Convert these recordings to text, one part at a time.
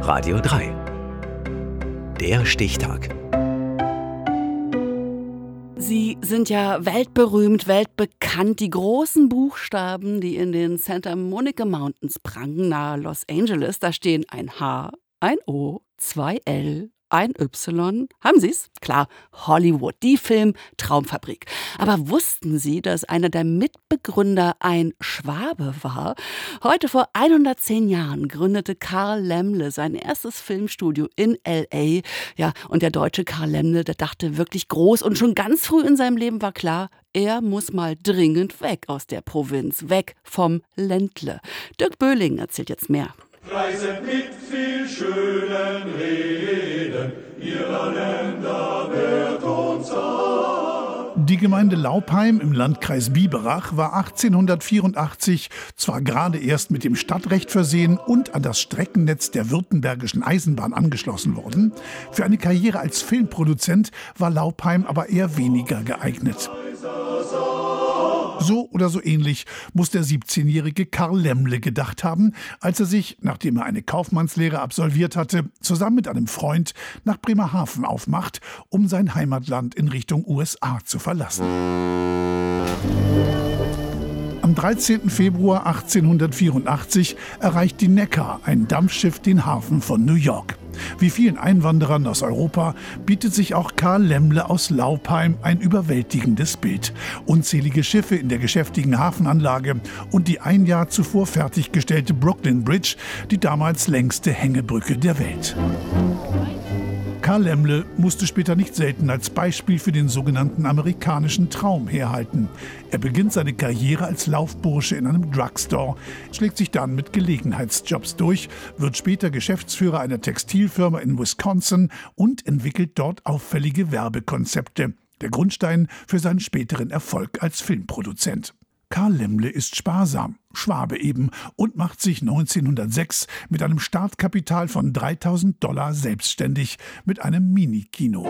Radio 3. Der Stichtag. Sie sind ja weltberühmt, weltbekannt. Die großen Buchstaben, die in den Santa Monica Mountains prangen, nahe Los Angeles, da stehen ein H, ein O, zwei L, ein Y. Haben Sie's? Klar, Hollywood, die Film-Traumfabrik. Aber wussten Sie, dass einer der Mitbegründer ein Schwabe war? Heute vor 110 Jahren gründete Carl Laemmle sein erstes Filmstudio in L.A. Ja, und der deutsche Carl Laemmle, der dachte wirklich groß und schon ganz früh in seinem Leben war klar, er muss mal dringend weg aus der Provinz, weg vom Ländle. Dirk Böhling erzählt jetzt mehr. Reiset mit viel schönen Reden, ihrer Länder wird uns an. Die Gemeinde Laupheim im Landkreis Biberach war 1884 zwar gerade erst mit dem Stadtrecht versehen und an das Streckennetz der Württembergischen Eisenbahn angeschlossen worden. Für eine Karriere als Filmproduzent war Laupheim aber eher weniger geeignet. So oder so ähnlich muss der 17-jährige Carl Laemmle gedacht haben, als er sich, nachdem er eine Kaufmannslehre absolviert hatte, zusammen mit einem Freund nach Bremerhaven aufmacht, um sein Heimatland in Richtung USA zu verlassen. Am 13. Februar 1884 erreicht die Neckar, ein Dampfschiff, den Hafen von New York. Wie vielen Einwanderern aus Europa bietet sich auch Carl Laemmle aus Laupheim ein überwältigendes Bild. Unzählige Schiffe in der geschäftigen Hafenanlage und die ein Jahr zuvor fertiggestellte Brooklyn Bridge, die damals längste Hängebrücke der Welt. Carl Laemmle musste später nicht selten als Beispiel für den sogenannten amerikanischen Traum herhalten. Er beginnt seine Karriere als Laufbursche in einem Drugstore, schlägt sich dann mit Gelegenheitsjobs durch, wird später Geschäftsführer einer Textilfirma in Wisconsin und entwickelt dort auffällige Werbekonzepte. Der Grundstein für seinen späteren Erfolg als Filmproduzent. Carl Laemmle ist sparsam, Schwabe eben, und macht sich 1906 mit einem Startkapital von $3.000 selbstständig mit einem Minikino.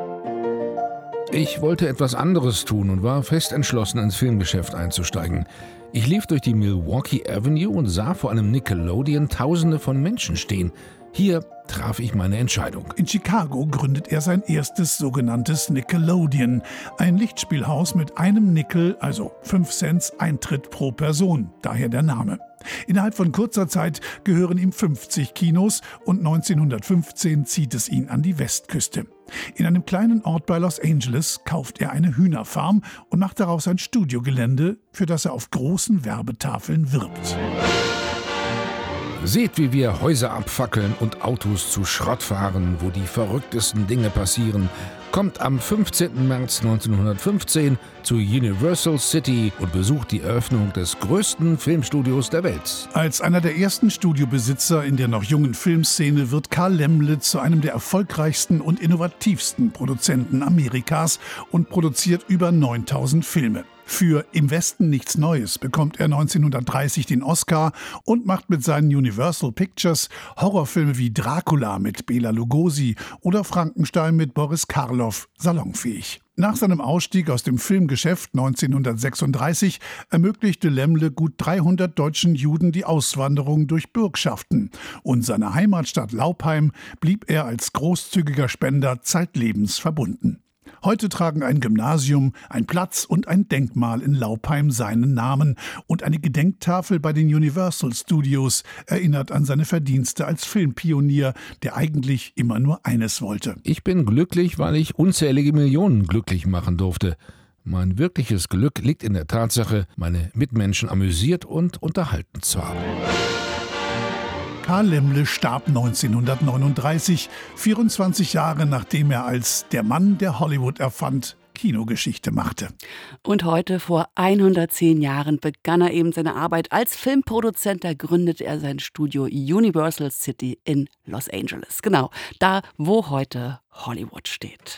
Ich wollte etwas anderes tun und war fest entschlossen, ins Filmgeschäft einzusteigen. Ich lief durch die Milwaukee Avenue und sah vor einem Nickelodeon Tausende von Menschen stehen. Hier traf ich meine Entscheidung. In Chicago gründet er sein erstes sogenanntes Nickelodeon, ein Lichtspielhaus mit einem Nickel, also 5 Cent Eintritt pro Person, daher der Name. Innerhalb von kurzer Zeit gehören ihm 50 Kinos und 1915 zieht es ihn an die Westküste. In einem kleinen Ort bei Los Angeles kauft er eine Hühnerfarm und macht daraus ein Studiogelände, für das er auf großen Werbetafeln wirbt. Seht, wie wir Häuser abfackeln und Autos zu Schrott fahren, wo die verrücktesten Dinge passieren. Kommt am 15. März 1915 zu Universal City und besucht die Eröffnung des größten Filmstudios der Welt. Als einer der ersten Studiobesitzer in der noch jungen Filmszene wird Carl Laemmle zu einem der erfolgreichsten und innovativsten Produzenten Amerikas und produziert über 9000 Filme. Für Im Westen nichts Neues bekommt er 1930 den Oscar und macht mit seinen Universal Pictures Horrorfilme wie Dracula mit Bela Lugosi oder Frankenstein mit Boris Karloff salonfähig. Nach seinem Ausstieg aus dem Filmgeschäft 1936 ermöglichte Laemmle gut 300 deutschen Juden die Auswanderung durch Bürgschaften. Und seiner Heimatstadt Laupheim blieb er als großzügiger Spender zeitlebens verbunden. Heute tragen ein Gymnasium, ein Platz und ein Denkmal in Laupheim seinen Namen. Und eine Gedenktafel bei den Universal Studios erinnert an seine Verdienste als Filmpionier, der eigentlich immer nur eines wollte. Ich bin glücklich, weil ich unzählige Millionen glücklich machen durfte. Mein wirkliches Glück liegt in der Tatsache, meine Mitmenschen amüsiert und unterhalten zu haben. Carl Laemmle starb 1939, 24 Jahre nachdem er als der Mann, der Hollywood erfand, Kinogeschichte machte. Und heute, vor 110 Jahren, begann er eben seine Arbeit als Filmproduzent. Da gründete er sein Studio Universal City in Los Angeles. Genau, da, wo heute Hollywood steht.